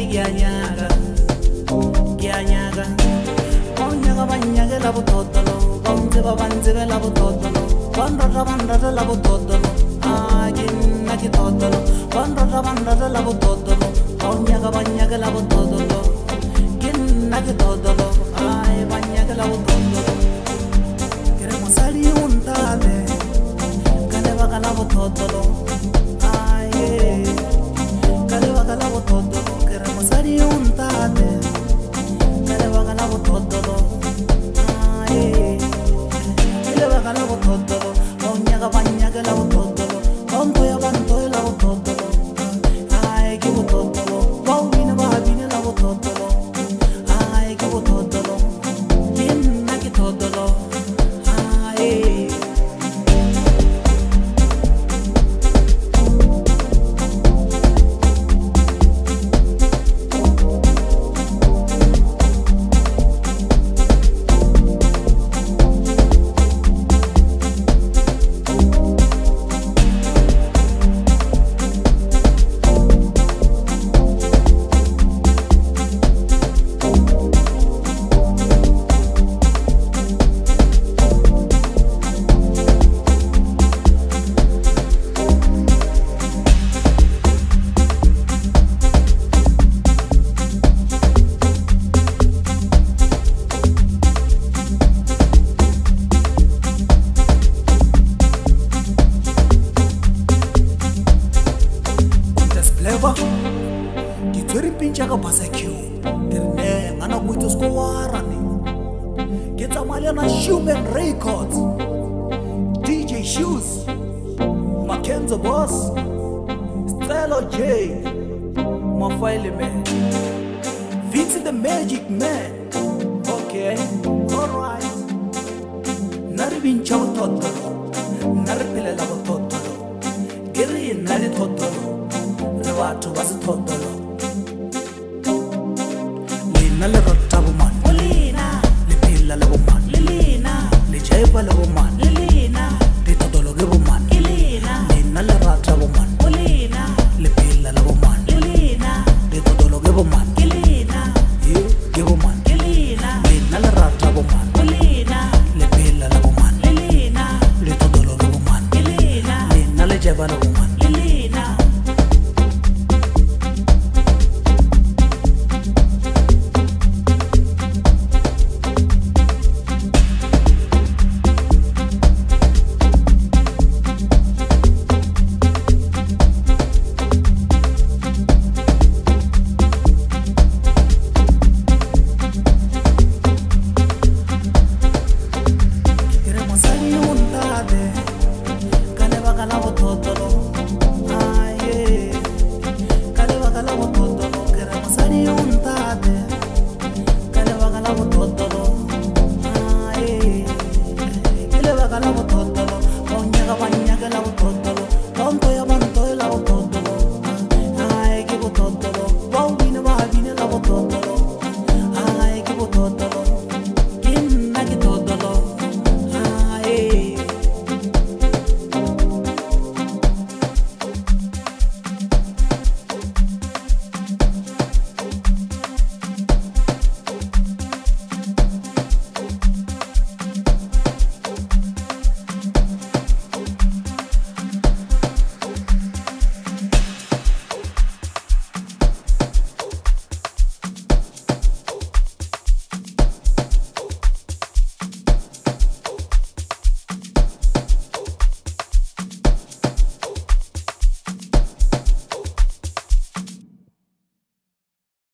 Kianyaga, Kianyaga, Onyaga Banyaga Labo Totolo, Bonzeba Banzeba Labo Totolo, Bandra Labo Totolo, Agin Naki Totolo, Bandra Labo Totolo, Onyaga Banyaga Labo Totolo, Gin Naki Totolo, Ay Banyaga Labo Totolo, Queremos salir un tale, Caleva Labo Totolo, Ay, Caleva Labo Totolo, queremos salir un tale, Caleva Labo Totolo, Ay, Caleva Labo Totolo, Onyaga Banyaga Labo Totolo, Bantoya Labo Totolo, Ay, Kibo Totolo, Bawina Babina Labo Totolo, Ay, Kibo Totolo, Kin Naki Totolo, Ay. Kitori pincha ka barbecue, dirne ngana kuito squarani. Kita maliana Human Records, DJ Shoes, Mackenzie Boss, Stella J, Mafaile Man, Vince the Magic Man. Okay, alright. Nari pincha totolo, nari pile lavo totolo, giri nari totolo. Watu was totolo.